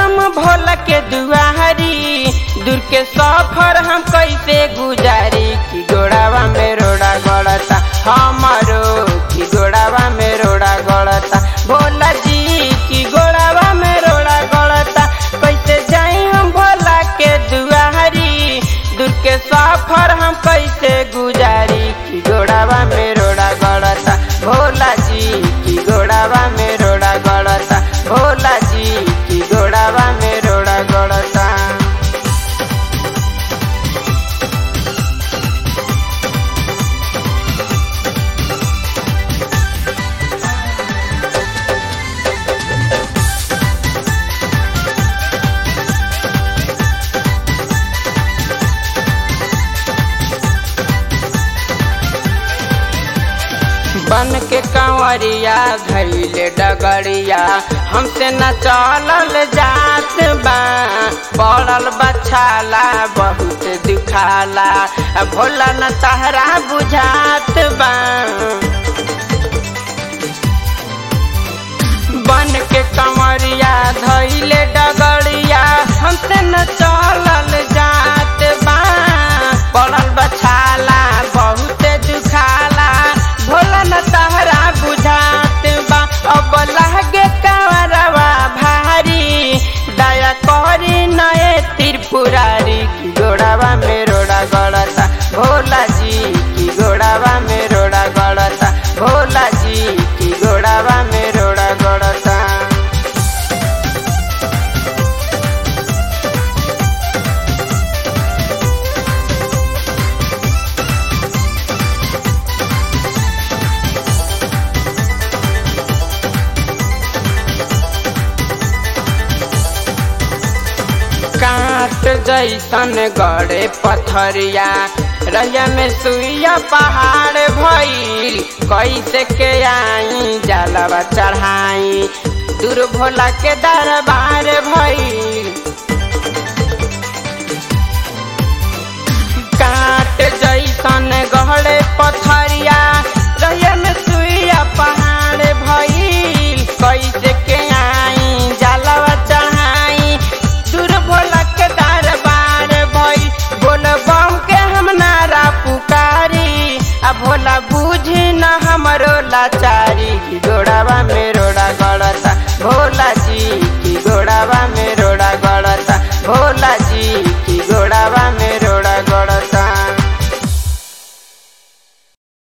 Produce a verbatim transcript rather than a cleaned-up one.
हम भोला के दुआरी, दूर के सफर हम कैसे गुजारी। की गोड़ावा में रोड़ा गड़ता हमारो, की गोड़ावा में रोड़ा गड़ता भोला जी, की गोड़ावा में रोड़ा गड़ता। कैसे जाई हम भोला के दुआरी, दूर के सफर हम कैसे गुजारी। की गोड़ावा में रोड़ा गड़ता भोला जी, की गोड़ावा में रोड़ा गड़ता भोला जी, की गोड़ावा में रोड़ा गड़ता। बन के कंवरिया धैले डगड़िया, हमसे न चलल जात बा। पड़ल बछाला बहुत दुखाला, भोला न तहरा बुझात बा। बन के कंवरिया धैले डगड़िया, हमसे न चलल जात बा। पड़ल बछाला बहुत दुखाला, भोला न तहरा बुझात बा। अब लागे कंवरवा भारी, दया करी नए त्रिपुरारी। की गोड़ावा में रोड़ा गड़ता भोला जी, की गोड़ावा में रोड़ा गड़ता भोला जी, की गोड़ावा में रोड़ा गड़ता। काट जैसन गड़े पथरिया, रैया में सुइया पहाड़ भइल। कैसे के आई जलवा चढ़ाई, दूर भोला के दरबार भइल। काट जैसन गड़े पथरिया, रैया में सुइया पहाड़ भइल। कैसे के आई जलवा चढ़ाई, दूर भोला के दरबार भइल। बोल बम के हम नारा पुकारी, आ भोला बुझी न हमरो लाचारी। की गोड़ावा में रोड़ा गड़ता भोला जी, की गोड़ावा में रोड़ा